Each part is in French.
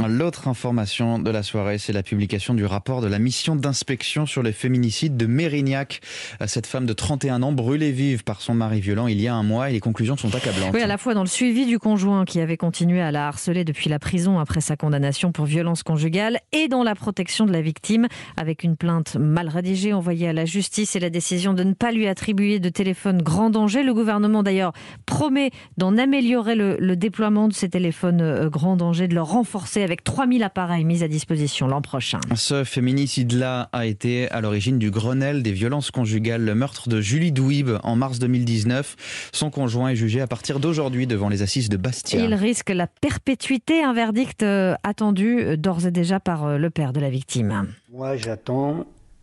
L'autre information de la soirée, c'est la publication du rapport de la mission d'inspection sur les féminicides de Mérignac. Cette femme de 31 ans brûlée vive par son mari violent il y a un mois et les conclusions sont accablantes. Oui, à la fois dans le suivi du conjoint qui avait continué à la harceler depuis la prison après sa condamnation pour violence conjugale et dans la protection de la victime avec une plainte mal rédigée envoyée à la justice et la décision de ne pas lui attribuer de téléphone grand danger. Le gouvernement d'ailleurs promet d'en améliorer le déploiement de ces téléphones grand danger, de le renforcer avec 3000 appareils mis à disposition l'an prochain. Ce féminicide-là a été à l'origine du Grenelle des violences conjugales, le meurtre de Julie Douib en mars 2019. Son conjoint est jugé à partir d'aujourd'hui devant les assises de Bastia. Il risque la perpétuité, un verdict attendu d'ores et déjà par le père de la victime. Moi, j'attends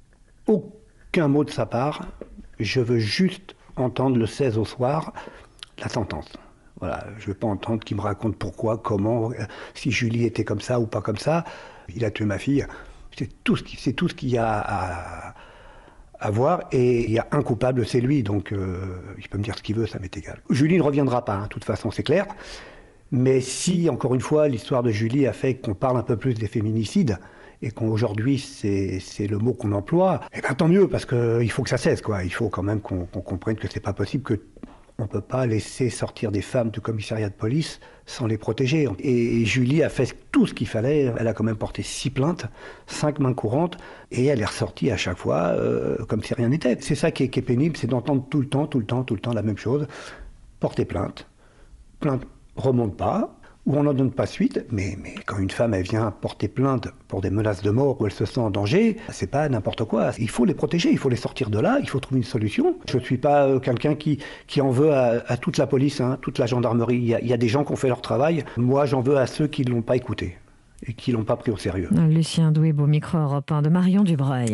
aucun mot de sa part. Je veux juste entendre le 16 au soir la sentence. Voilà, je ne veux pas entendre qu'il me raconte pourquoi, comment, si Julie était comme ça ou pas comme ça. Il a tué ma fille. C'est tout ce qu'il y a à voir. Et il y a un coupable, c'est lui. Donc, il peut me dire ce qu'il veut, ça m'est égal. Julie ne reviendra pas, de toute façon, c'est clair. Mais si, encore une fois, l'histoire de Julie a fait qu'on parle un peu plus des féminicides, et qu'aujourd'hui c'est le mot qu'on emploie, eh ben tant mieux, parce qu'il faut que ça cesse, quoi. Il faut quand même qu'on comprenne que c'est pas possible, qu'on peut pas laisser sortir des femmes du commissariat de police sans les protéger. Et Julie a fait tout ce qu'il fallait. Elle a quand même porté 6 plaintes, 5 mains courantes, et elle est ressortie à chaque fois comme si rien n'était. C'est ça qui est pénible, c'est d'entendre tout le temps la même chose. Porter plainte remonte pas, ou on n'en donne pas suite, mais quand une femme elle vient porter plainte pour des menaces de mort où elle se sent en danger, c'est pas n'importe quoi. Il faut les protéger, il faut les sortir de là, il faut trouver une solution. Je ne suis pas quelqu'un qui en veut à toute la police, toute la gendarmerie. Il y a des gens qui ont fait leur travail. Moi, j'en veux à ceux qui ne l'ont pas écouté et qui ne l'ont pas pris au sérieux. Lucien Douib au micro Europe 1 de Marion Dubreuil.